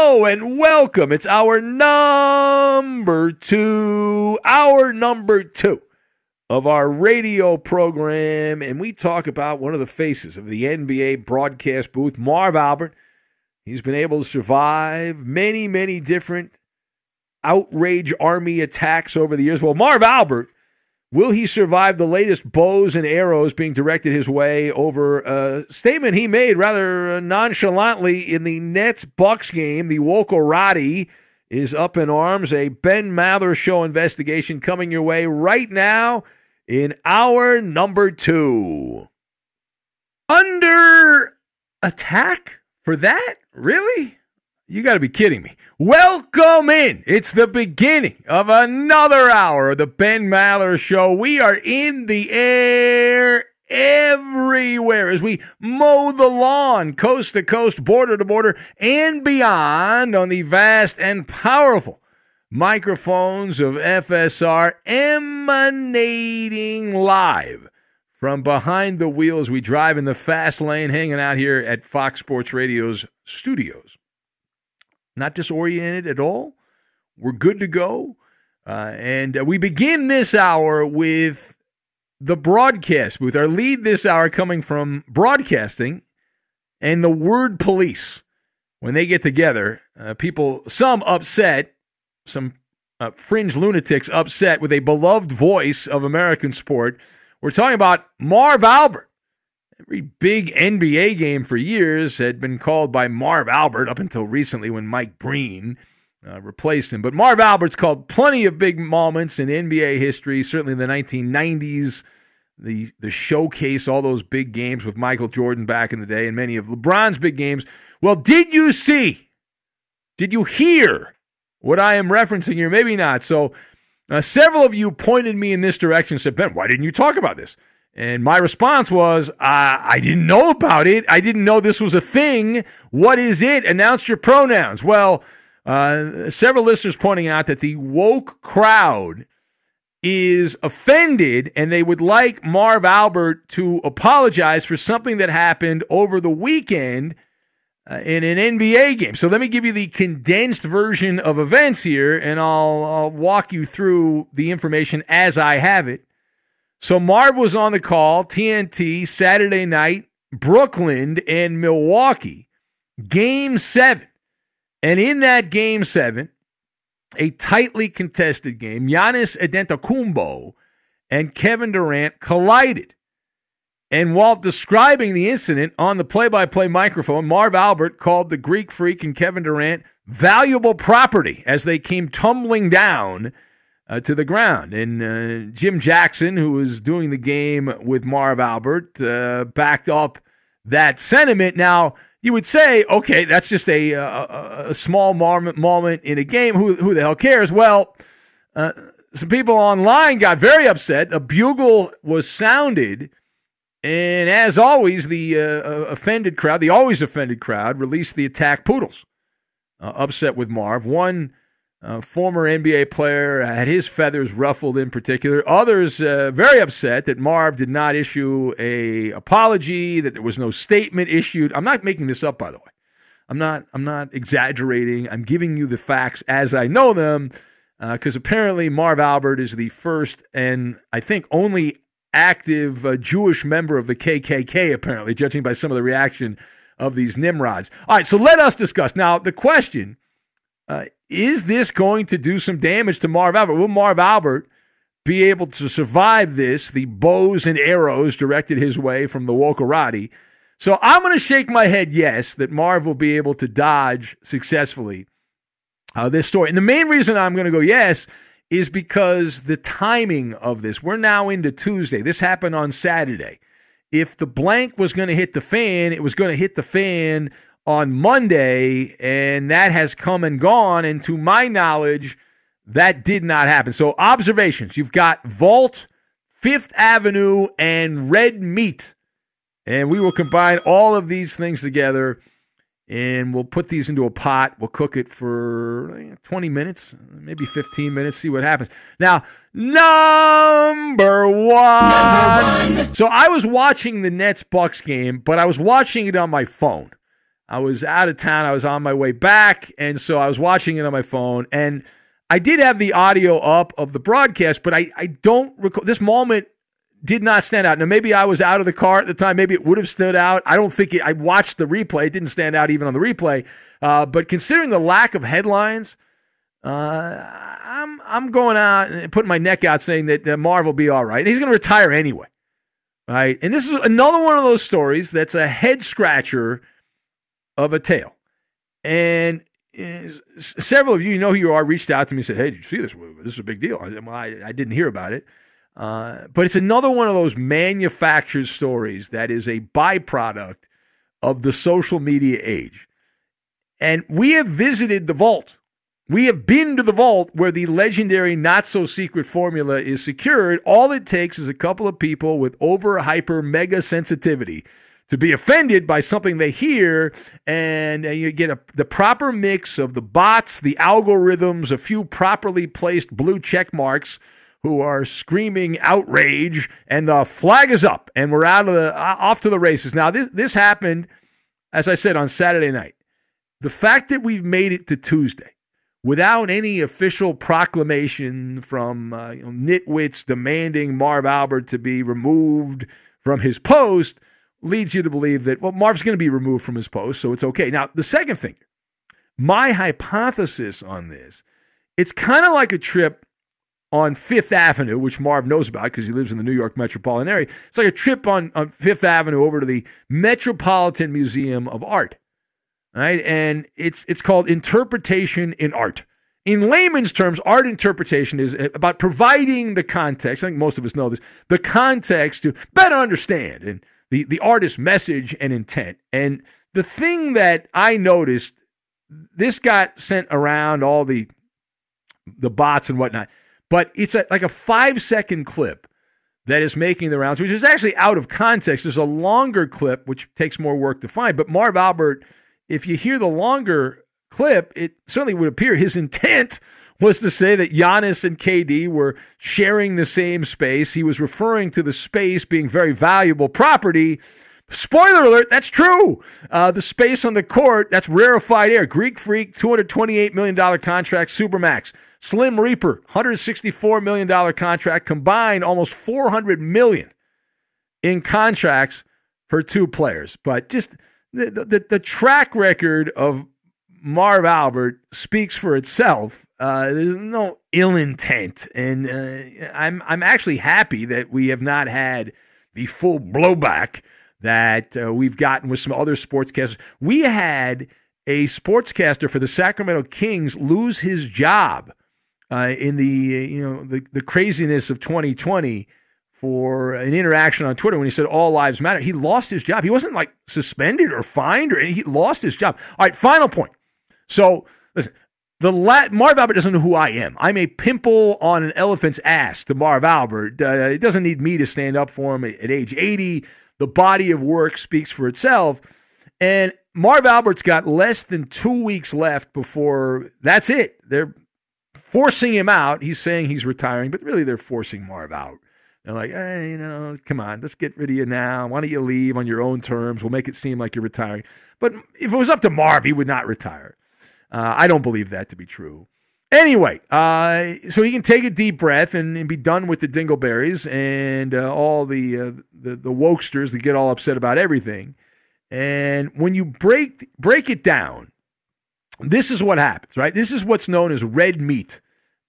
Hello and welcome. It's our number two of our radio program, and we talk about one of the faces of the NBA broadcast booth, Marv Albert. He's been able to survive many, many different outrage army attacks over the years. Well, Marv Albert, will he survive the latest bows and arrows being directed his way over a statement he made rather nonchalantly in the Nets-Bucks game? The Wokorati is up in arms. A Ben Maller Show investigation coming your way right now in our number two. Under attack for that? Really? You got to be kidding me. Welcome in. It's the beginning of another hour of the Ben Maller Show. We are in the air everywhere as we mow the lawn, coast to coast, border to border, and beyond on the vast and powerful microphones of FSR, emanating live from behind the wheel as we drive in the fast lane, hanging out here at Fox Sports Radio's studios. Not disoriented at all. We're good to go. And we begin this hour with the broadcast booth. Our lead this hour coming from broadcasting and the word police. When they get together, people, some upset, some fringe lunatics upset with a beloved voice of American sport. We're talking about Marv Albert. Every big NBA game for years had been called by Marv Albert up until recently when Mike Breen replaced him. But Marv Albert's called plenty of big moments in NBA history, certainly in the 1990s, the showcase, all those big games with Michael Jordan back in the day and many of LeBron's big games. Well, did you hear what I am referencing here? Maybe not. So several of you pointed me in this direction and said, Ben, why didn't you talk about this? And my response was, I didn't know about it. I didn't know this was a thing. What is it? Announce your pronouns. Well, several listeners pointing out that the woke crowd is offended and they would like Marv Albert to apologize for something that happened over the weekend in an NBA game. So let me give you the condensed version of events here, and I'll walk you through the information as I have it. So Marv was on the call, TNT, Saturday night, Brooklyn and Milwaukee, Game 7. And in that Game 7, a tightly contested game, Giannis Antetokounmpo and Kevin Durant collided. And while describing the incident on the play-by-play microphone, Marv Albert called the Greek Freak and Kevin Durant valuable property as they came tumbling down to the ground. And Jim Jackson, who was doing the game with Marv Albert, backed up that sentiment. Now, you would say, okay, that's just a small moment in a game. Who the hell cares? Well, some people online got very upset. A bugle was sounded, and as always, the offended crowd, the always offended crowd, released the attack poodles, upset with Marv. One former NBA player had his feathers ruffled in particular. Others very upset that Marv did not issue a apology, that there was no statement issued. I'm not making this up, by the way. I'm not exaggerating. I'm giving you the facts as I know them, because apparently Marv Albert is the first and I think only active Jewish member of the KKK, apparently, judging by some of the reaction of these Nimrods. All right, so let us discuss. Now, the question, is this going to do some damage to Marv Albert? Will Marv Albert be able to survive this, the bows and arrows directed his way from the Wokorati? So I'm going to shake my head yes, that Marv will be able to dodge successfully this story. And the main reason I'm going to go yes is because the timing of this. We're now into Tuesday. This happened on Saturday. If the blank was going to hit the fan, it was going to hit the fan on Monday, and that has come and gone. And to my knowledge, that did not happen. So observations. You've got Vault, Fifth Avenue, and Red Meat. And we will combine all of these things together, and we'll put these into a pot. We'll cook it for 20 minutes, maybe 15 minutes, see what happens. Now, number one. So I was watching the Nets-Bucks game, but I was watching it on my phone. I was out of town. I was on my way back, and so I was watching it on my phone. And I did have the audio up of the broadcast, but I don't recall. This moment did not stand out. Now, maybe I was out of the car at the time. Maybe it would have stood out. I don't think I watched the replay. It didn't stand out even on the replay. But considering the lack of headlines, I'm going out and putting my neck out saying that Marv will be all right. And he's going to retire anyway. Right? And this is another one of those stories that's a head scratcher of a tale. And several of you know who you are, reached out to me and said, hey, did you see this? This is a big deal. I said, well, I didn't hear about it. But it's another one of those manufactured stories that is a byproduct of the social media age. And we have visited the vault. We have been to the vault where the legendary not-so-secret formula is secured. All it takes is a couple of people with over-hyper mega sensitivity to be offended by something they hear, and you get the proper mix of the bots, the algorithms, a few properly placed blue check marks who are screaming outrage, and the flag is up, and we're off to the races. Now, this happened, as I said, on Saturday night. The fact that we've made it to Tuesday without any official proclamation from nitwits demanding Marv Albert to be removed from his post leads you to believe that, well, Marv's going to be removed from his post, so it's okay. Now, the second thing, my hypothesis on this, it's kind of like a trip on Fifth Avenue, which Marv knows about because he lives in the New York metropolitan area. It's like a trip on Fifth Avenue over to the Metropolitan Museum of Art, right? And it's called Interpretation in Art. In layman's terms, art interpretation is about providing the context. I think most of us know this, the context to better understand and the artist's message and intent. And the thing that I noticed, this got sent around all the bots and whatnot, but it's like a 5-second clip that is making the rounds, which is actually out of context. There's a longer clip, which takes more work to find. But Marv Albert, if you hear the longer clip, it certainly would appear his intent was to say that Giannis and KD were sharing the same space. He was referring to the space being very valuable property. Spoiler alert, that's true. The space on the court, that's rarefied air. Greek Freak, $228 million contract, Supermax. Slim Reaper, $164 million contract, combined almost $400 million in contracts for two players. But just the track record of Marv Albert speaks for itself. There's no ill intent, and I'm actually happy that we have not had the full blowback that we've gotten with some other sportscasters. We had a sportscaster for the Sacramento Kings lose his job in the craziness of 2020 for an interaction on Twitter when he said all lives matter. He lost his job. He wasn't like suspended or fined or anything. He lost his job. All right, final point. So listen. Marv Albert doesn't know who I am. I'm a pimple on an elephant's ass to Marv Albert. It doesn't need me to stand up for him at age 80. The body of work speaks for itself. And Marv Albert's got less than 2 weeks left before that's it. They're forcing him out. He's saying he's retiring, but really they're forcing Marv out. They're like, hey, come on, let's get rid of you now. Why don't you leave on your own terms? We'll make it seem like you're retiring. But if it was up to Marv, he would not retire. I don't believe that to be true. Anyway, so he can take a deep breath and be done with the dingleberries and all the wokesters that get all upset about everything. And when you break it down, this is what happens, right? This is what's known as red meat.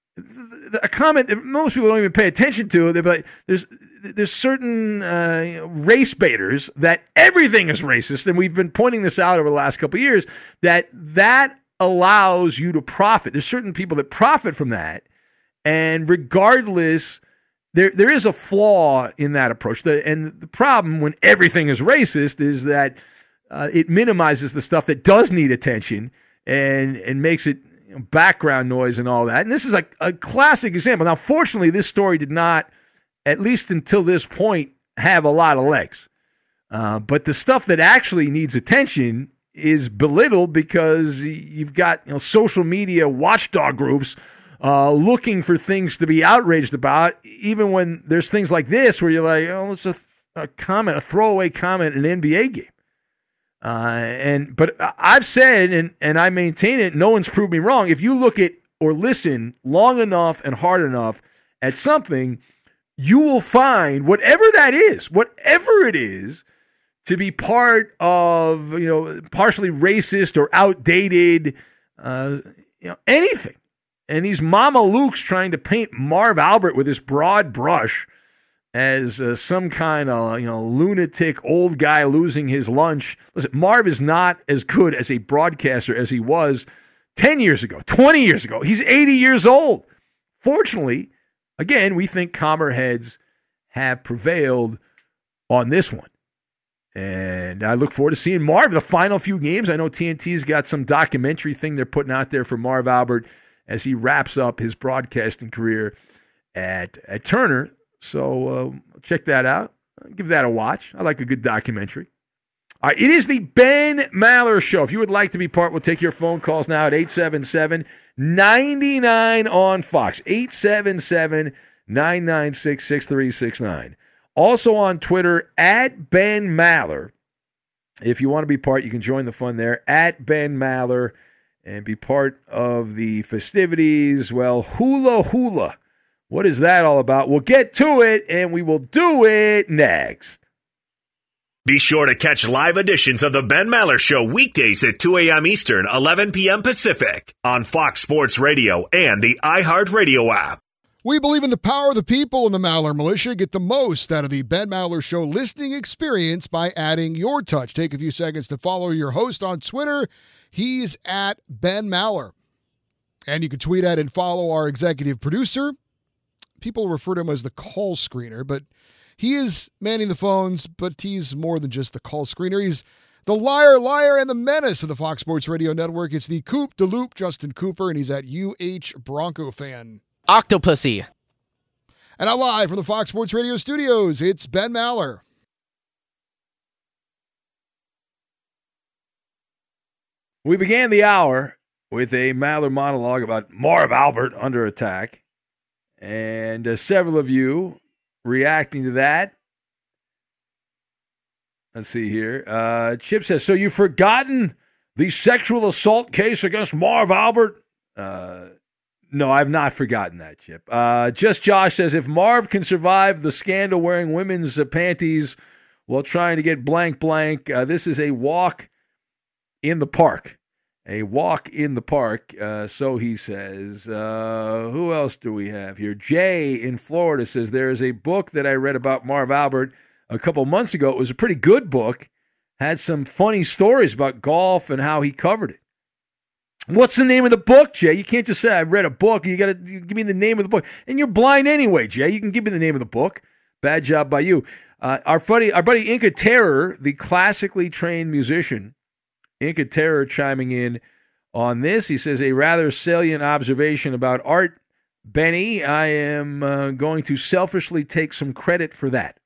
A comment that most people don't even pay attention to. But there's certain race baiters that everything is racist, and we've been pointing this out over the last couple of years. That allows you to profit. There's certain people that profit from that, and regardless, there is a flaw in that approach. And the problem when everything is racist is that it minimizes the stuff that does need attention and makes it background noise and all that. And this is like a classic example. Now, fortunately, this story did not, at least until this point, have a lot of legs. But the stuff that actually needs attention is belittled because you've got social media watchdog groups looking for things to be outraged about, even when there's things like this where you're like, oh, it's a throwaway comment in an NBA game. But I've said, and I maintain it, no one's proved me wrong. If you look at or listen long enough and hard enough at something, you will find whatever it is, to be part of, partially racist or outdated, anything. And these Mama Lukes trying to paint Marv Albert with this broad brush as some kind of lunatic old guy losing his lunch. Listen, Marv is not as good as a broadcaster as he was 10 years ago, 20 years ago. He's 80 years old. Fortunately, again, we think calmer heads have prevailed on this one. And I look forward to seeing Marv the final few games. I know TNT's got some documentary thing they're putting out there for Marv Albert as he wraps up his broadcasting career at Turner. So check that out. Give that a watch. I like a good documentary. All right, it is the Ben Maller Show. If you would like to be part, we'll take your phone calls now at 877-99 on Fox. 877-996-6369. Also on Twitter, at Ben Maller. If you want to be part, you can join the fun there, at Ben Maller, and be part of the festivities. Well, hula hula. What is that all about? We'll get to it, and we will do it next. Be sure to catch live editions of the Ben Maller Show weekdays at 2 a.m. Eastern, 11 p.m. Pacific on Fox Sports Radio and the iHeartRadio app. We believe in the power of the people in the Maller Militia. Get the most out of the Ben Maller Show listening experience by adding your touch. Take a few seconds to follow your host on Twitter. He's at Ben Maller. And you can tweet at and follow our executive producer. People refer to him as the call screener, but he is manning the phones, but he's more than just the call screener. He's the liar, and the menace of the Fox Sports Radio Network. It's the Coop de Loop, Justin Cooper, and he's at UH Bronco Fan. Octopussy. And now live from the Fox Sports Radio studios, it's Ben Maller. We began the hour with a Maller monologue about Marv Albert under attack. And several of you reacting to that. Let's see here. Chip says, so you've forgotten the sexual assault case against Marv Albert? No, I've not forgotten that, Chip. Just Josh says, if Marv can survive the scandal wearing women's panties while trying to get blank, this is a walk in the park. A walk in the park, so he says. Who else do we have here? Jay in Florida says, there is a book that I read about Marv Albert a couple months ago. It was a pretty good book. Had some funny stories about golf and how he covered it. What's the name of the book, Jay? You can't just say, I read a book. You got to give me the name of the book. And you're blind anyway, Jay. You can give me the name of the book. Bad job by you. Our buddy Inca Terror, the classically trained musician, Inca Terror chiming in on this. He says, a rather salient observation about art, Benny. I am going to selfishly take some credit for that.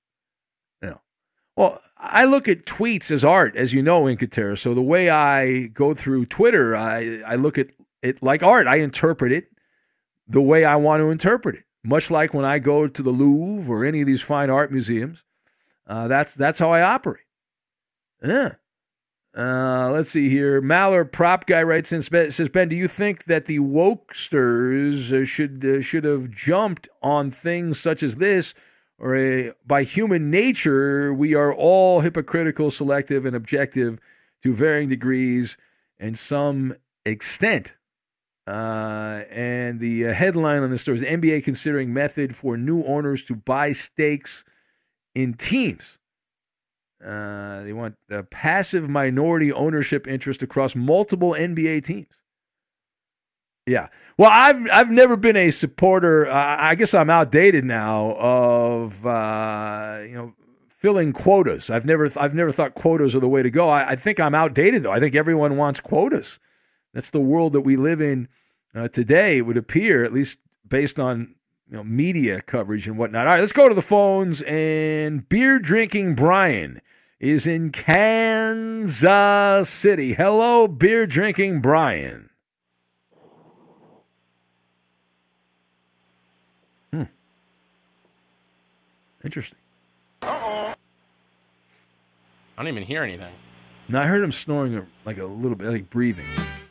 Well, I look at tweets as art, as you know, Inca Terror. So the way I go through Twitter, I look at it like art. I interpret it the way I want to interpret it. Much like when I go to the Louvre or any of these fine art museums. That's how I operate. Yeah. Let's see here. Maller Prop Guy writes in, says, Ben, do you think that the wokesters should have jumped on things such as this? Or by human nature, we are all hypocritical, selective, and objective to varying degrees and some extent. And the headline on this story is NBA considering method for new owners to buy stakes in teams. They want a passive minority ownership interest across multiple NBA teams. Yeah. Well, I've never been a supporter. I guess I'm outdated now of filling quotas. I've never thought quotas are the way to go. I think I'm outdated though. I think everyone wants quotas. That's the world that we live in today. It would appear, at least based on media coverage and whatnot. All right, let's go to the phones. And beer drinking Brian is in Kansas City. Hello, beer drinking Brian. Interesting. Uh-oh. I don't even hear anything. No, I heard him snoring like a little bit, like breathing.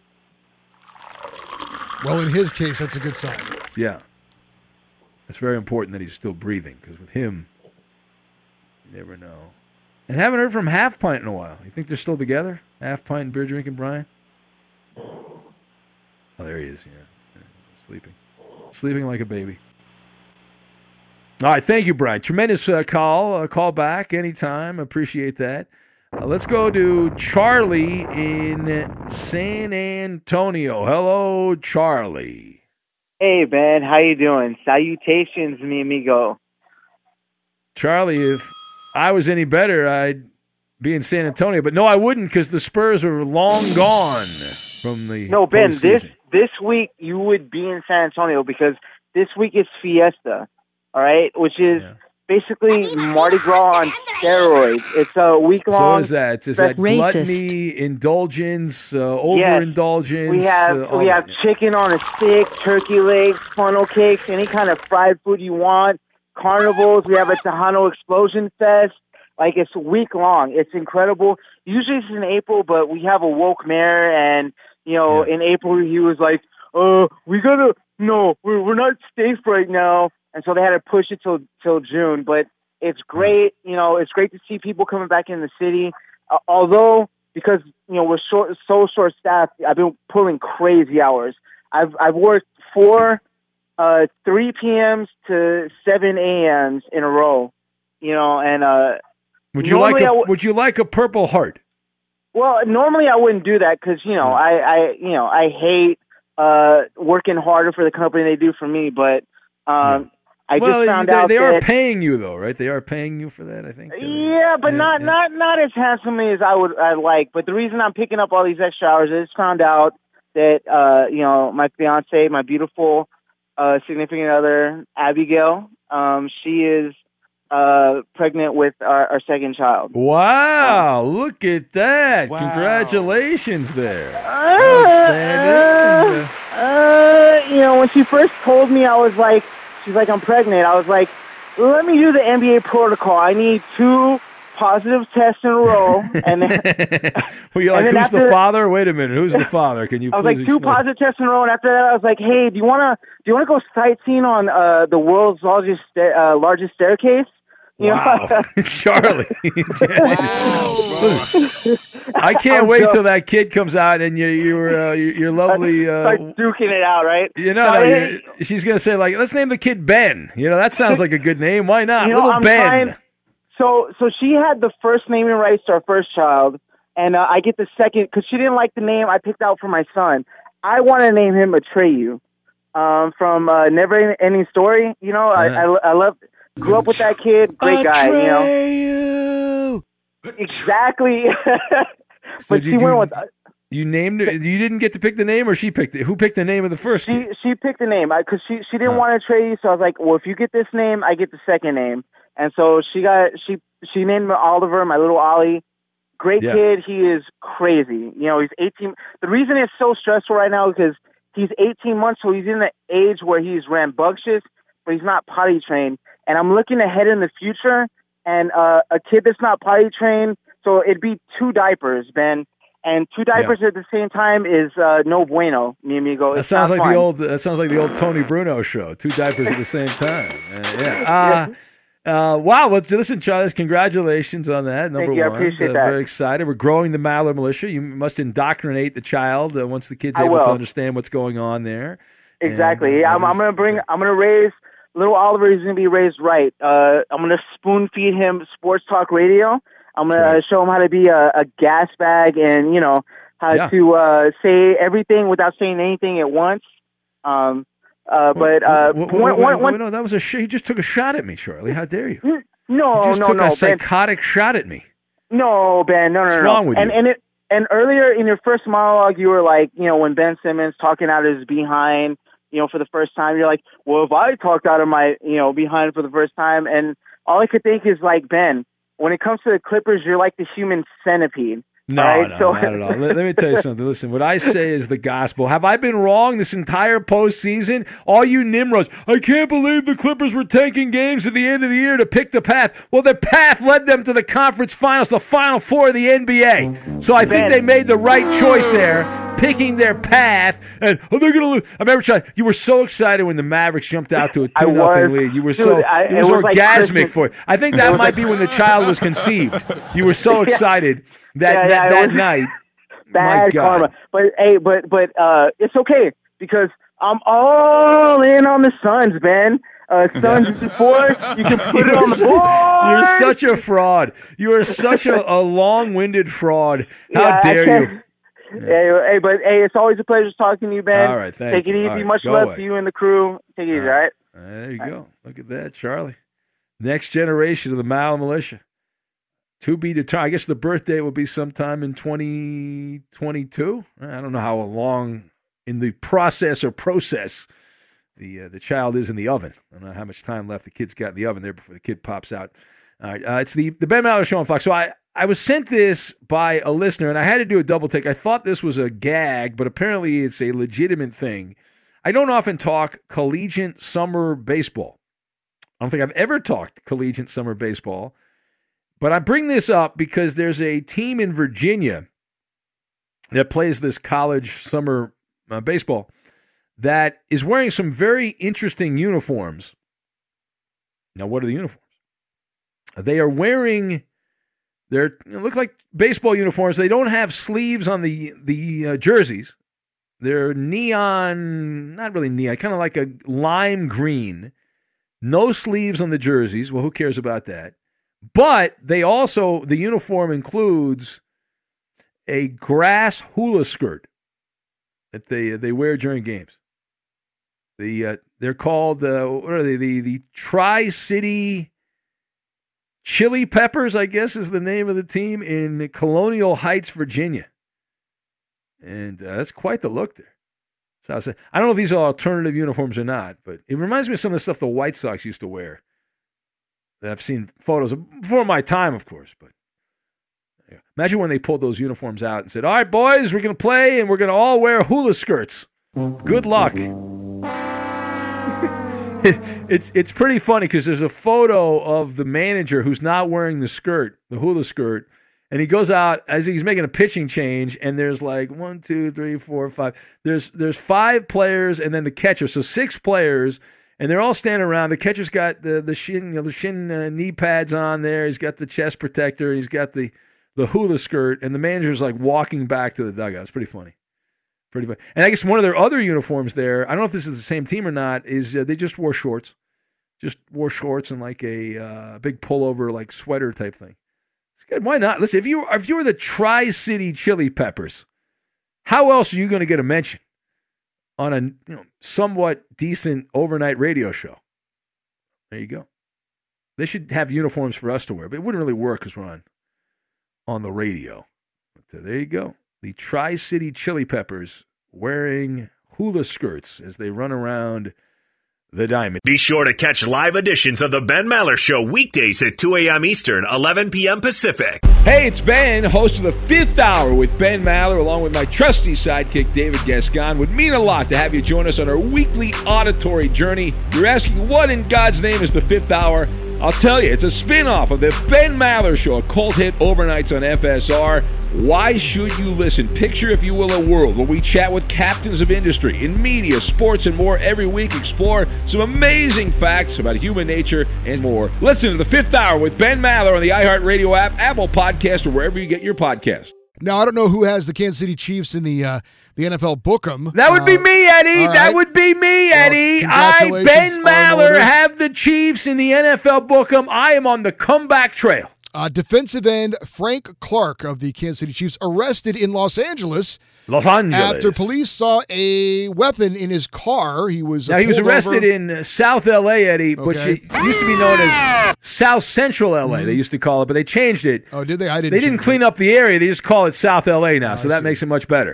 Well, in his case, that's a good sign. Yeah. It's very important that he's still breathing, because with him, you never know. And haven't heard from Half Pint in a while. You think they're still together? Half Pint and Beer Drinking Brian? Oh, there he is, yeah. Sleeping. Sleeping like a baby. All right, thank you, Brian. Tremendous call. Call back anytime. Appreciate that. Let's go to Charlie in San Antonio. Hello, Charlie. Hey, Ben. How you doing? Salutations, mi amigo. Charlie, if I was any better, I'd be in San Antonio. But no, I wouldn't, because the Spurs are long gone from the No, Ben, postseason. this week you would be in San Antonio because this week is Fiesta, all right, which is basically Mardi Gras on steroids. It's a week-long. So what is that? Is that Racist. gluttony, indulgence, overindulgence? We have chicken on a stick, turkey legs, funnel cakes, any kind of fried food you want. Carnivals. We have a Tejano Explosion Fest. Like, it's week-long. It's incredible. Usually it's in April, but we have a woke mayor, and, in April he was like, we're not safe right now. And so they had to push it till June. But it's great. It's great to see people coming back in the city. Although, because, we're short-staffed, I've been pulling crazy hours. I've worked 3 p.m.s to 7 a.m.s in a row, and Would you like a Purple Heart? Well, normally I wouldn't do that because I hate working harder for the company they do for me. But I just found out they are that paying you though, right? They are paying you for that, I think. Yeah, but not as handsomely as I'd like. But the reason I'm picking up all these extra hours, I just found out that my fiance, my beautiful significant other, Abigail, she is pregnant with our second child. Wow, look at that. Wow. Congratulations there. When she first told me, she's like, I'm pregnant. I was like, let me do the NBA protocol. I need 2 positive tests in a row. And then, well, you're like, who's the father? Wait a minute, who's the father? Can you? I was please like, 2 explain? positive tests in a row, and after that, I was like, hey, do you wanna go sightseeing on the world's largest staircase? Wow, Charlie! I can't wait till that kid comes out and your lovely start duking it out, right? She's gonna say like, let's name the kid Ben. That sounds like a good name. Why not, little I'm Ben? So she had the first naming rights to our first child, and I get the second because she didn't like the name I picked out for my son. I want to name him Atreyu, from Never Ending Story. I love. Grew up with that kid, great guy. Exactly. But she went with. You named it. You didn't get to pick the name, or she picked it. Who picked the name of the first kid? She picked the name because she didn't want to trade you. So I was like, well, if you get this name, I get the second name. And so she named him Oliver, my little Ollie. Great kid. He is crazy. He's 18. The reason it's so stressful right now is because he's 18 months, so he's in the age where he's rambunctious, but he's not potty trained. And I'm looking ahead in the future, and a kid that's not potty trained, so it'd be 2 diapers, Ben. And 2 diapers at the same time is no bueno, mi amigo. That sounds like the old Tony Bruno show. 2 diapers at the same time. Wow. Well, listen, Charles, congratulations on that. Number Thank you. one. I appreciate that. Very excited. We're growing the Maller Militia. You must indoctrinate the child once the kid's able to understand what's going on there. Exactly. And, I'm gonna raise little Oliver. He's gonna be raised right. I'm gonna spoon feed him sports talk radio. I'm gonna show him how to be a gas bag and how to say everything without saying anything at once. No, that was you just took a shot at me, Charlie. How dare you? No, you just took a Ben. psychotic shot at me. No, Ben, no. What's wrong with you? And earlier in your first monologue, you were like, when Ben Simmons talking out his behind, for the first time, you're like, well, if I talked out of my, behind for the first time, and all I could think is like, Ben, when it comes to the Clippers, you're like the human centipede. No, right? not at all. Let me tell you something. Listen, what I say is the gospel. Have I been wrong this entire postseason? All you Nimrods, I can't believe the Clippers were tanking games at the end of the year to pick the path. Well, the path led them to the conference finals, the Final Four of the NBA. So I think they made the right choice there, picking their path. And they're going to lose. I remember you were so excited when the Mavericks jumped out to a 2-0 lead. You were it was orgasmic for it. I think that might be when the child was conceived. You were so excited. That night, bad karma. But it's okay because I'm all in on the Suns, Ben. Suns before you can put it on the board. You're such a fraud. You are such a long-winded fraud. How dare you? Yeah. But it's always a pleasure talking to you, Ben. All right, take it easy. Right, much love to you and the crew. Take it easy, all right? There you go. Look at that, Charlie. Next generation of the Maller Militia. To be determined. I guess the birthday will be sometime in 2022. I don't know how long in the process the child is in the oven. I don't know how much time left the kid's got in the oven there before the kid pops out. All right, it's the Ben Maller Show on Fox. So I was sent this by a listener, and I had to do a double take. I thought this was a gag, but apparently it's a legitimate thing. I don't often talk collegiate summer baseball. I don't think I've ever talked collegiate summer baseball. But I bring this up because there's a team in Virginia that plays this college summer baseball that is wearing some very interesting uniforms. Now, what are the uniforms? They are wearing, they look like baseball uniforms. They don't have sleeves on the jerseys. They're neon, not really neon, kind of like a lime green. No sleeves on the jerseys. Well, who cares about that? But they also, the uniform includes a grass hula skirt that they wear during games. They're called, what are they? The Tri-City Chili Peppers, I guess is the name of the team in Colonial Heights, Virginia. And that's quite the look there. So I don't know if these are alternative uniforms or not, but it reminds me of some of the stuff the White Sox used to wear. I've seen photos of before my time, of course, but imagine when they pulled those uniforms out and said, all right, boys, we're going to play and we're going to all wear hula skirts. Good luck. It's pretty funny because there's a photo of the manager who's not wearing the hula skirt, and he goes out as he's making a pitching change, and there's like 1, 2, 3, 4, 5. There's 5 players and then the catcher, so 6 players. And they're all standing around. The catcher's got the shin knee pads on there. He's got the chest protector. He's got the hula skirt. And the manager's like walking back to the dugout. It's pretty funny. And I guess one of their other uniforms there, I don't know if this is the same team or not, is they just wore shorts. Just wore shorts and like a big pullover, like sweater type thing. It's good. Why not? Listen, if you were the Tri-City Chili Peppers, how else are you going to get a mention on a somewhat decent overnight radio show? There you go. They should have uniforms for us to wear, but it wouldn't really work because we're on the radio. But there you go. The Tri-City Chili Peppers wearing hula skirts as they run around the diamond. Be sure to catch live editions of the Ben Maller Show weekdays at 2 a.m. Eastern, 11 p.m. Pacific. Hey, it's Ben, host of the Fifth Hour with Ben Maller, along with my trusty sidekick, David Gascon. Would mean a lot to have you join us on our weekly auditory journey. You're asking, what in God's name is the Fifth Hour? I'll tell you, it's a spin-off of the Ben Maller Show, a cult hit overnights on FSR. Why should you listen? Picture, if you will, a world where we chat with captains of industry in media, sports, and more every week. Explore some amazing facts about human nature and more. Listen to the Fifth Hour with Ben Maller on the iHeartRadio app, Apple Podcast, or wherever you get your podcasts. Now, I don't know who has the Kansas City Chiefs in the NFL Book'em. That would be me, Eddie. Right. That would be me, Eddie. I, Ben Maller, have the Chiefs in the NFL Book'em. I am on the comeback trail. Defensive end Frank Clark of the Kansas City Chiefs arrested in Los Angeles after police saw a weapon in his car. He was arrested in South L.A., Eddie, which used to be known as South Central L.A., they used to call it, but they changed it. Oh, did they? I didn't. They didn't clean up the area. They just call it South L.A. now, so that makes it much better.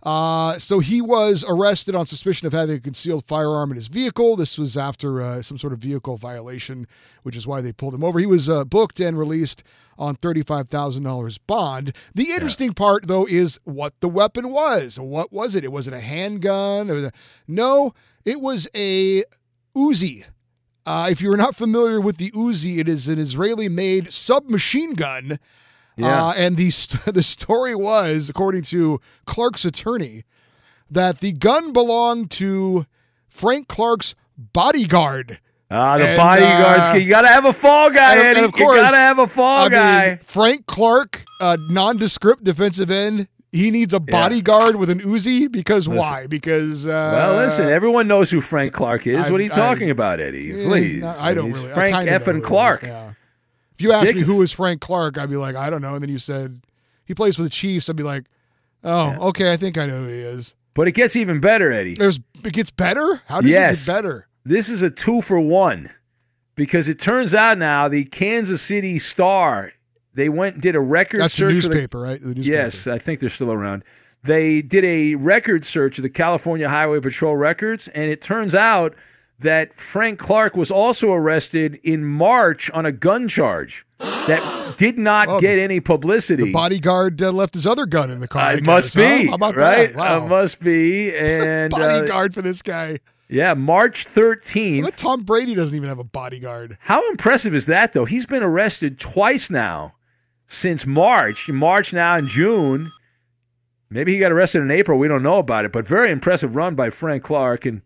So he was arrested on suspicion of having a concealed firearm in his vehicle. This was after some sort of vehicle violation, which is why they pulled him over. He was booked and released on $35,000 bond. The interesting part, though, is what the weapon was. What was it? Was it a handgun? No, it was a Uzi. If you're not familiar with the Uzi, it is an Israeli-made submachine gun. Yeah. And the story was, according to Clark's attorney, that the gun belonged to Frank Clark's bodyguard. The bodyguards. You got to have a fall guy, Eddie. And of course, you got to have a fall guy. Frank Clark, nondescript defensive end, he needs a bodyguard with an Uzi because why? Because listen, everyone knows who Frank Clark is. What are you talking about, Eddie? Please, I don't He's really. Frank effing Clark. If you asked me who is Frank Clark, I'd be like, I don't know. And then you said he plays for the Chiefs, I'd be like, okay, I think I know who he is. But it gets even better, Eddie. It gets better? How does it get better? This is a 2-for-1 because it turns out now the Kansas City Star, they went and did a record search. That's the newspaper, right? The newspaper. Yes, I think they're still around. They did a record search of the California Highway Patrol records, and it turns out that Frank Clark was also arrested in March on a gun charge that did not get any publicity. The bodyguard left his other gun in the car. It must be. How about right? that? Wow. It must be. And bodyguard for this guy. Yeah, March 13th. But Tom Brady doesn't even have a bodyguard. How impressive is that, though? He's been arrested twice now since March. March now in June. Maybe he got arrested in April. We don't know about it. But very impressive run by Frank Clark. And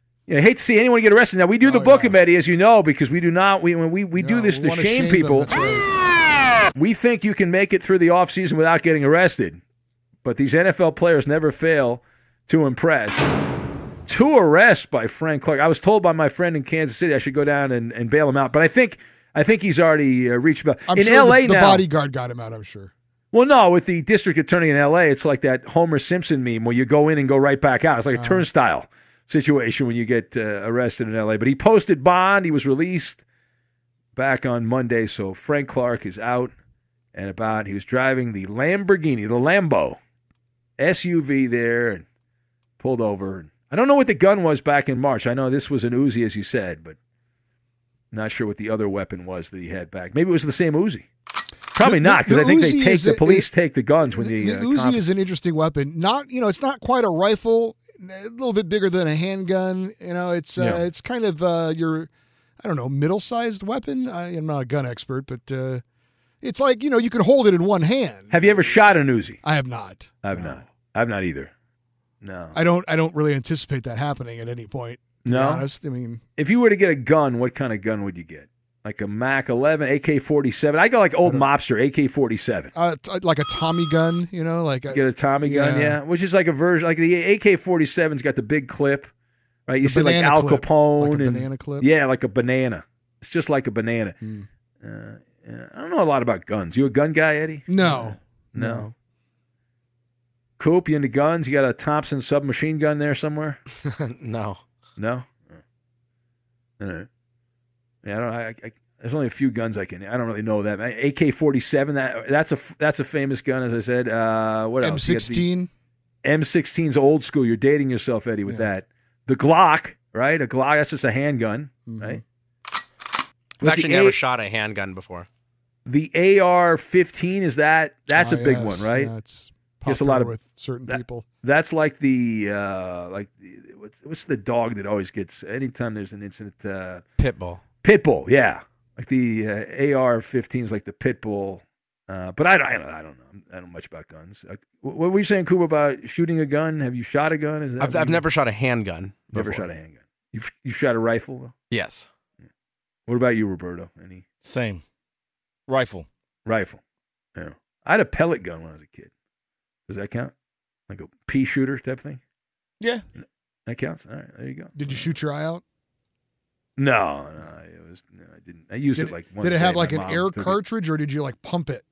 I hate to see anyone get arrested. Now, we do the book of Eddie, as you know, because we do not. We do this to shame people. That's right. We think you can make it through the offseason without getting arrested. But these NFL players never fail to impress. 2 arrests by Frank Clark. I was told by my friend in Kansas City I should go down and bail him out. But I think he's already reached bail. I'm in sure LA the now, bodyguard got him out, I'm sure. Well, no, with the district attorney in L.A., it's like that Homer Simpson meme where you go in and go right back out. It's like a turnstile situation when you get arrested in L.A. But he posted bond. He was released back on Monday. So Frank Clark is out and about. He was driving the Lamborghini, the Lambo SUV there, and pulled over. I don't know what the gun was back in March. I know this was an Uzi, as you said, but not sure what the other weapon was that he had back. Maybe it was the same Uzi. Probably not, because I think the police take the guns when the Uzi is an interesting weapon. It's not quite a rifle. A little bit bigger than a handgun. It's kind of your, middle-sized weapon. I'm not a gun expert, but it's like you can hold it in one hand. Have you ever shot an Uzi? I have not. I've not either. No, I don't really anticipate that happening at any point. To be honest, I mean, if you were to get a gun, what kind of gun would you get? Like a Mac 11, AK-47. I go like old mobster, AK-47. Like a Tommy gun, get a Tommy gun, yeah. Which is like a version, like the AK-47's got the big clip, right? You see like Al Capone. Like a banana clip? Yeah, like a banana. It's just like a banana. I don't know a lot about guns. You a gun guy, Eddie? No. Coop, you into guns? You got a Thompson submachine gun there somewhere? No. No? All right. Yeah, there's only a few guns I don't really know that. AK-47, that's a famous gun, as I said. What else? M16? M16's old school. You're dating yourself, Eddie, with that. The Glock, right? A Glock, that's just a handgun, right? I've actually never shot a handgun before. The AR-15, that's a big one, right? Yeah, it's popular with certain people. That's like what's the dog that always gets anytime there's an incident? Pitbull. Pitbull, yeah. Like the AR-15 is like the Pitbull. But I don't know. I don't know much about guns. What were you saying, Coop, about shooting a gun? Have you shot a gun? I've never shot a handgun. Never shot a handgun. You shot a rifle? Yes. What about you, Roberto? Any? Same. Rifle. Yeah. I had a pellet gun when I was a kid. Does that count? Like a pea shooter type thing? Yeah. That counts? All right, there you go. Did you shoot your eye out? No, I didn't. I used it like once. Did it have like an air cartridge, or did you like pump it?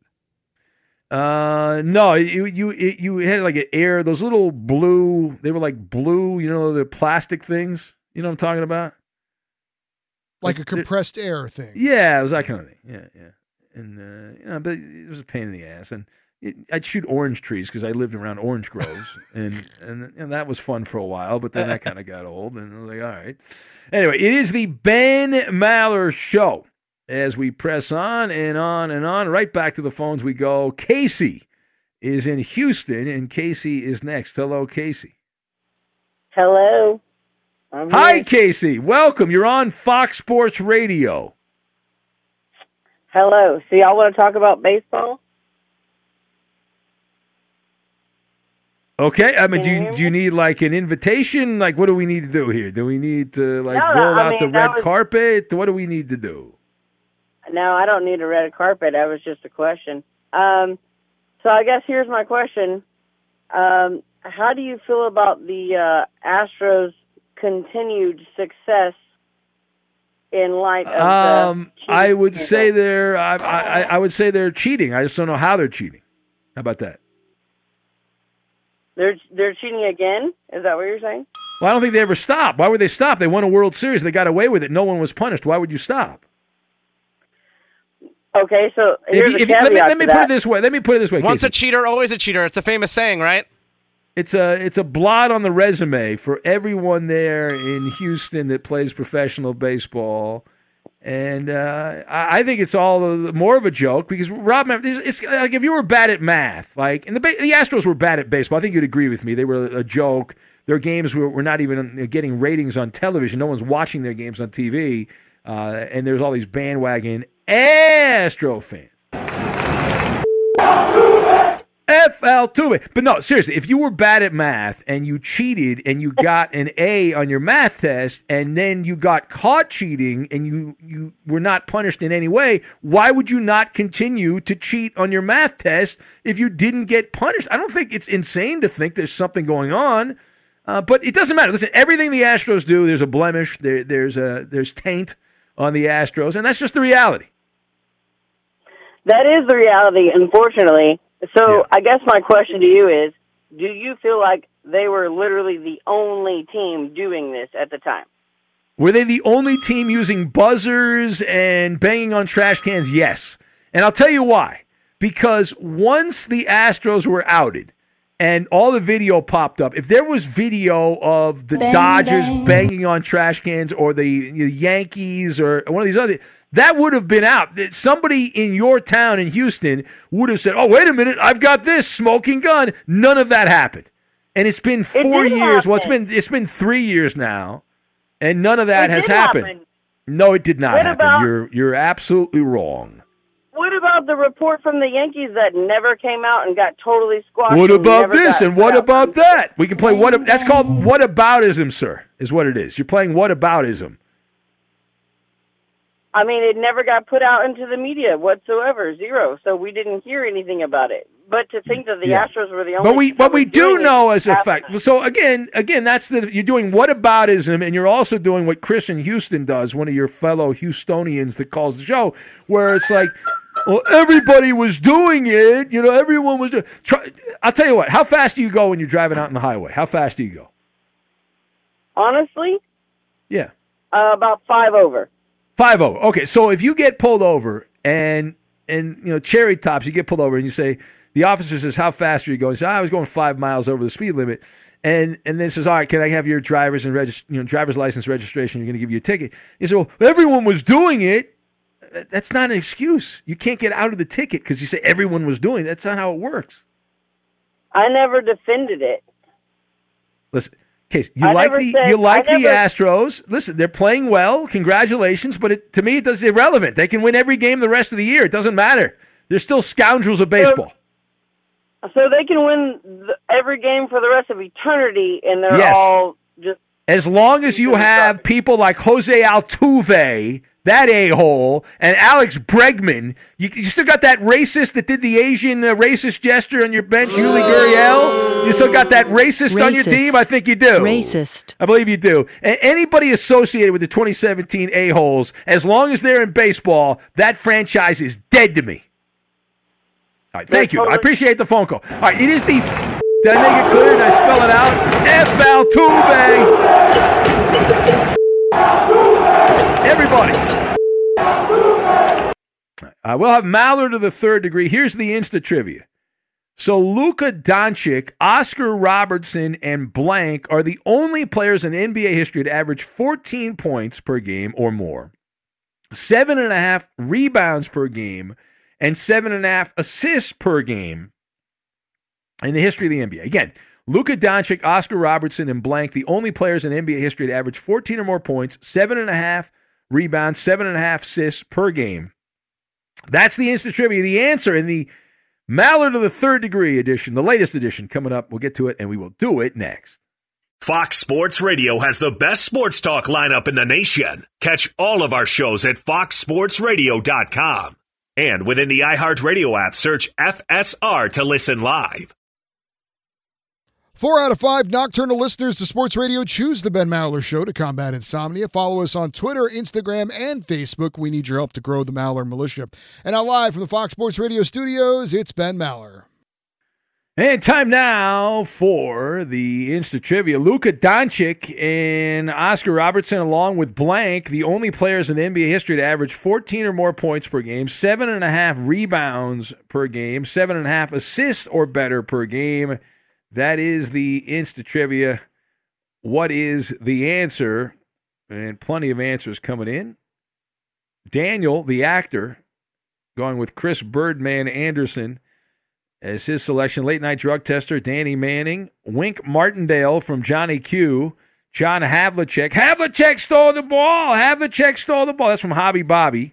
No, you had like an air. Those little blue. They were like blue. The plastic things. You know what I'm talking about? Like a compressed air thing. Yeah, it was that kind of thing. Yeah. And but it was a pain in the ass. And I'd shoot orange trees because I lived around orange groves, and that was fun for a while. But then that kind of got old, and I was like, all right. Anyway, it is the Ben Maller Show. As we press on and on and on, right back to the phones we go. Casey is in Houston, and Casey is next. Hello, Casey. Hello. Hi, Casey. Welcome. You're on Fox Sports Radio. Hello. So y'all want to talk about baseball? Okay. I mean, do you need like an invitation? Like, what do we need to do here? Do we need to roll out the red carpet? What do we need to do? No, I don't need a red carpet. That was just a question. So I guess here's my question. How do you feel about the Astros' continued success in light of the I would say I would say they're cheating. I just don't know how they're cheating. How about that? They're cheating again? Is that what you're saying? Well, I don't think they ever stop. Why would they stop? They won a World Series. They got away with it. No one was punished. Why would you stop? Okay, so here's a caveat let me put it this way. Let me put it this way. Once Casey. a cheater, always a cheater. It's a famous saying, right? It's a blot on the resume for everyone there in Houston that plays professional baseball. And I think it's all more of a joke because, Rob, it's like if you were bad at math, like, and the Astros were bad at baseball, I think you'd agree with me. They were a joke. Their games were not even getting ratings on television. No one's watching their games on TV. And there's all these bandwagon Astro fans. FL Tuve. But no, seriously, if you were bad at math and you cheated and you got an A on your math test and then you got caught cheating and you were not punished in any way, why would you not continue to cheat on your math test if you didn't get punished? I don't think it's insane to think there's something going on, but it doesn't matter. Listen, everything the Astros do, there's a blemish, there's taint on the Astros, and that's just the reality. That is the reality, unfortunately. So I guess my question to you is, do you feel like they were literally the only team doing this at the time? Were they the only team using buzzers and banging on trash cans? Yes. And I'll tell you why. Because once the Astros were outed and all the video popped up, if there was video of the Dodgers banging on trash cans or the Yankees or one of these other, that would have been out. Somebody in your town in Houston would have said, oh, wait a minute, I've got this smoking gun. None of that happened. And it's been 4 years. Happen. Well, it's been 3 years now, and none of that has happened. No, it did not happen. You're absolutely wrong. What about the report from the Yankees that never came out and got totally squashed? What about this and what about that? We can play that's called whataboutism, sir, is what it is. You're playing whataboutism. I mean, it never got put out into the media whatsoever, zero. So we didn't hear anything about it. But to think that the Astros were the only, but we do know as a fact. So again, that's you're doing whataboutism, and you're also doing what Chris in Houston does, one of your fellow Houstonians that calls the show, where it's like, well, everybody was doing it. You know, everyone was doing. I'll tell you what. How fast do you go when you're driving out on the highway? How fast do you go? Honestly, yeah, about 5 over. 5 over. Okay, so if you get pulled over and cherry tops, you get pulled over and you say, the officer says, how fast are you going? He says, I was going 5 miles over the speed limit. And then says, all right, can I have your driver's license registration? You're going to give you a ticket. He said, well, everyone was doing it. That's not an excuse. You can't get out of the ticket because you say everyone was doing it. That's not how it works. I never defended it. Listen. Case, you like the Astros. Listen, they're playing well. Congratulations, but to me, it's irrelevant. They can win every game the rest of the year. It doesn't matter. They're still scoundrels of baseball. So they can win every game for the rest of eternity, and they're all just. As long as you have people like Jose Altuve, that a-hole, and Alex Bregman, you still got that racist that did the Asian racist gesture on your bench, Yuli Gurriel. You still got that racist on your team? I think you do. Racist. I believe you do. And anybody associated with the 2017 a-holes, as long as they're in baseball, that franchise is dead to me. All right, thank you. I appreciate the phone call. All right, it is the... Did I make it clear? Did I spell it out? F. Altuve. Everybody. We'll have Mallard to the third degree. Here's the Insta trivia. So Luka Doncic, Oscar Robertson, and blank are the only players in NBA history to average 14 points per game or more, 7.5 rebounds per game, and 7.5 assists per game in the history of the NBA. Again, Luka Doncic, Oscar Robertson, and blank, the only players in NBA history to average 14 or more points, 7.5 rebounds, 7.5 assists per game. That's the instant trivia. The answer in the Maller to the Third Degree edition, the latest edition, coming up. We'll get to it, and we will do it next. Fox Sports Radio has the best sports talk lineup in the nation. Catch all of our shows at foxsportsradio.com. And within the iHeartRadio app, search FSR to listen live. 4 out of 5 nocturnal listeners to sports radio choose the Ben Maller Show to combat insomnia. Follow us on Twitter, Instagram, and Facebook. We need your help to grow the Maller Militia. And now live from the Fox Sports Radio studios, it's Ben Maller. And time now for the Insta Trivia. Luka Doncic and Oscar Robertson, along with blank, the only players in the NBA history to average 14 or more points per game, 7.5 rebounds per game, 7.5 assists or better per game. That is the Insta Trivia. What is the answer? And plenty of answers coming in. Daniel, the actor, going with Chris Birdman Anderson as his selection. Late night drug tester, Danny Manning. Wink Martindale from Johnny Q. John Havlicek. Havlicek stole the ball. Havlicek stole the ball. That's from Hobby Bobby.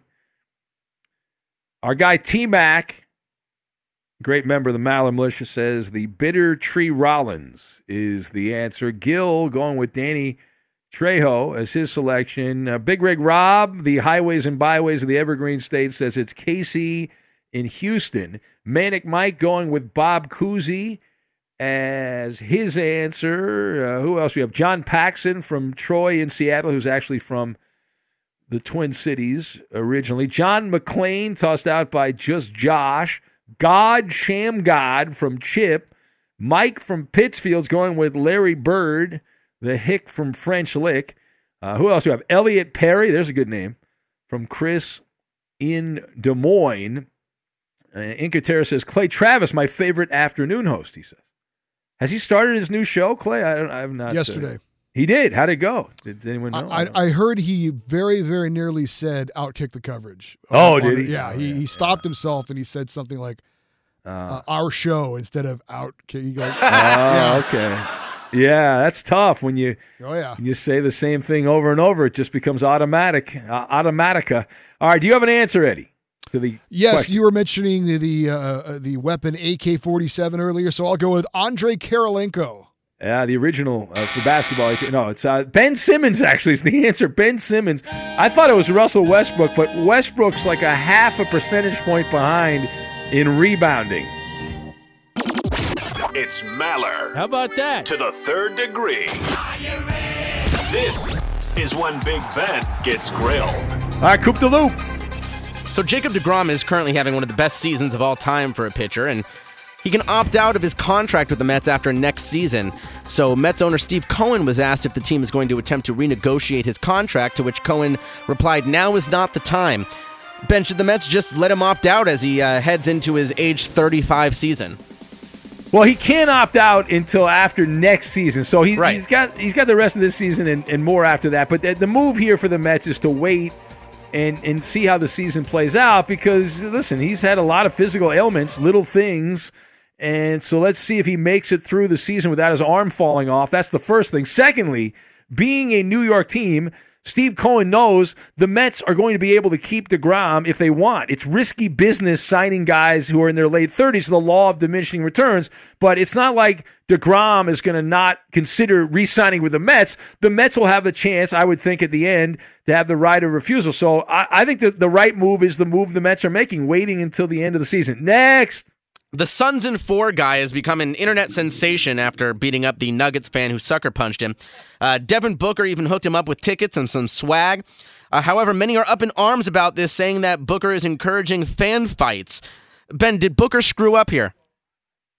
Our guy T-Mac, great member of the Maller Militia, says the Bitter Tree Rollins is the answer. Gil going with Danny Trejo as his selection. Big Rig Rob, the Highways and Byways of the Evergreen State, says it's KC in Houston. Manic Mike going with Bob Cousy as his answer. Who else we have? John Paxson from Troy in Seattle, who's actually from the Twin Cities originally. John McClain, tossed out by Just Josh. God Shamgod from Chip. Mike from Pittsfield's going with Larry Bird. The Hick from French Lick. Who else do we have? Elliot Perry, there's a good name, from Chris in Des Moines. Incatera says, Clay Travis, my favorite afternoon host, he says. Has he started his new show, Clay? I have not. Yesterday. He did. How'd it go? Did anyone know? I heard he very, very nearly said outkick the coverage. Did he? Yeah, he stopped himself and he said something like our show instead of outkick. Okay. Yeah, that's tough when you you say the same thing over and over. It just becomes automatica. All right, do you have an answer, Eddie? Yes, question? You were mentioning the weapon AK-47 earlier, so I'll go with Andrei Kirilenko. Yeah, the original for basketball. No, it's Ben Simmons, actually, is the answer. Ben Simmons. I thought it was Russell Westbrook, but Westbrook's like a half a percentage point behind in rebounding. It's Maller. How about that? To the Third Degree. This is when Big Ben gets grilled. All right, Coop the Loop. So Jacob deGrom is currently having one of the best seasons of all time for a pitcher, and he can opt out of his contract with the Mets after next season. So Mets owner Steve Cohen was asked if the team is going to attempt to renegotiate his contract, to which Cohen replied, "Now is not the time." Ben, should the Mets just let him opt out as he heads into his age 35 season? Well, he can't opt out until after next season, so he's got the rest of this season and more after that. But the move here for the Mets is to wait and see how the season plays out because, listen, he's had a lot of physical ailments, little things, and so let's see if he makes it through the season without his arm falling off. That's the first thing. Secondly, being a New York team, Steve Cohen knows the Mets are going to be able to keep DeGrom if they want. It's risky business signing guys who are in their late 30s, the law of diminishing returns, but it's not like DeGrom is going to not consider re-signing with the Mets. The Mets will have a chance, I would think, at the end to have the right of refusal. So I think that the right move is the move the Mets are making, waiting until the end of the season. Next! The Suns in 4 guy has become an internet sensation after beating up the Nuggets fan who sucker punched him. Devin Booker even hooked him up with tickets and some swag. However, many are up in arms about this, saying that Booker is encouraging fan fights. Ben, did Booker screw up here?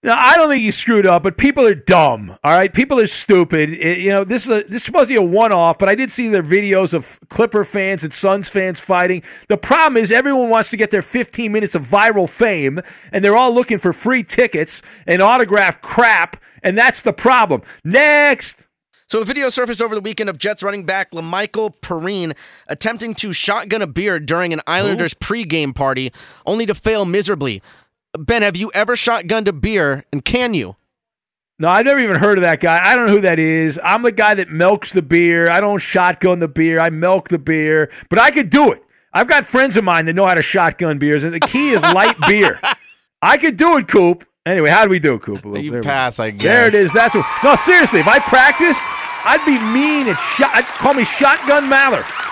Now, I don't think he screwed up, but people are dumb, all right? People are stupid. This is supposed to be a one-off, but I did see their videos of Clipper fans and Suns fans fighting. The problem is everyone wants to get their 15 minutes of viral fame, and they're all looking for free tickets and autographed crap, and that's the problem. Next! So a video surfaced over the weekend of Jets running back LaMichael Perrine attempting to shotgun a beer during an Islanders pregame party, only to fail miserably. Ben, have you ever shotgunned a beer, and can you? No, I've never even heard of that guy. I don't know who that is. I'm the guy that milks the beer. I don't shotgun the beer. I milk the beer. But I could do it. I've got friends of mine that know how to shotgun beers, and the key is light beer. I could do it, Coop. Anyway, how do we do it, Coop? You pass, I guess. There it is. No, seriously, if I practiced, I'd be mean. I'd call me Shotgun Maller.